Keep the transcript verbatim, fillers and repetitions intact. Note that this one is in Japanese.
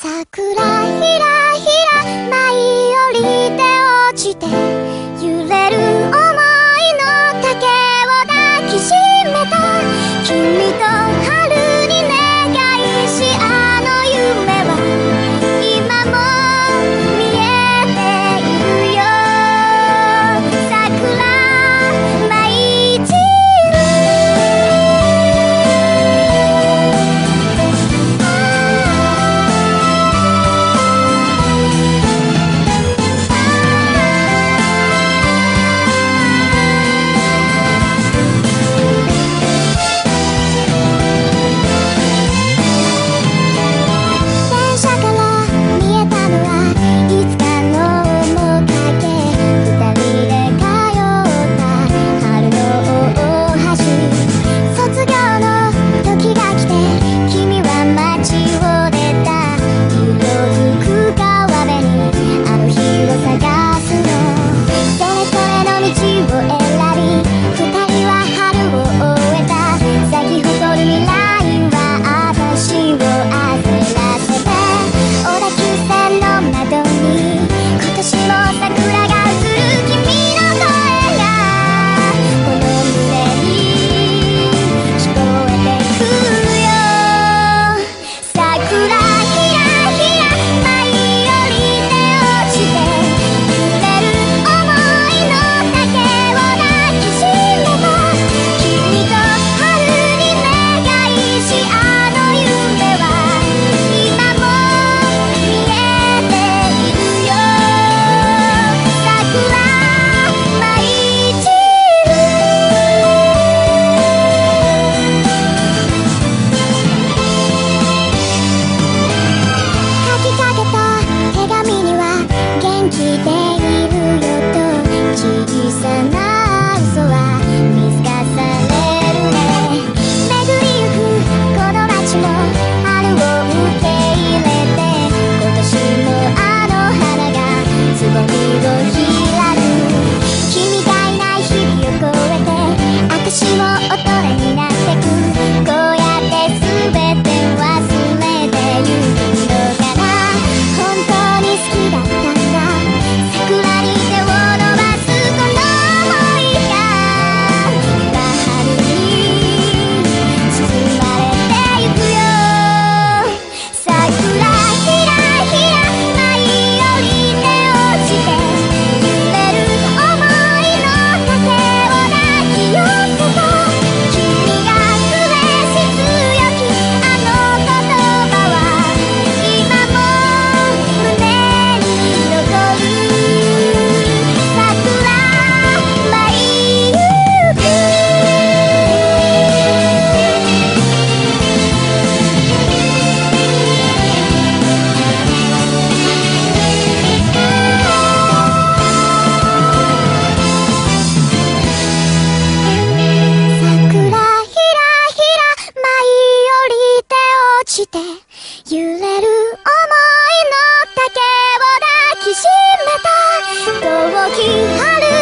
桜ひらひら舞い降りて落ちて揺れる想いの丈を抱きしめた君と春に願いしあの夢は今も見えているよ桜舞い散る電車から見えたのはいつかの面影二人で通った春の大橋卒業の時が来て君は街を出た色づく川辺にあの日を探すのそれぞれの道を選び二人は春を終えた咲き誇る未来は私を焦らせて小田急線の窓に今年も桜が映る君の声がこの胸に聞こえてくるよ桜ひらひら舞い降りて落ちて揺れる想いの丈を抱きしめた君と春に願いしあの夢は今も見えているよ桜舞い散る書きかけた手紙には元気でいるよと小さな嘘は見透かされるね巡りゆくこの街も春を受け入れて今年もあの花がつぼみを開く君がいない日々を越えて私も大人になってくこうやって全て忘れてゆくのかな本当に好きだったんだ桜に手を伸ばすこの想いが今春に包まれてゆくよ桜ひらひら舞い降りて落ちて揺れる想いの丈を抱き寄せた君がくれし強きあの言葉は今も胸に残る桜舞いゆく桜ひらひら舞い降りて落ちて揺れる想いの丈を抱きしめた遠き春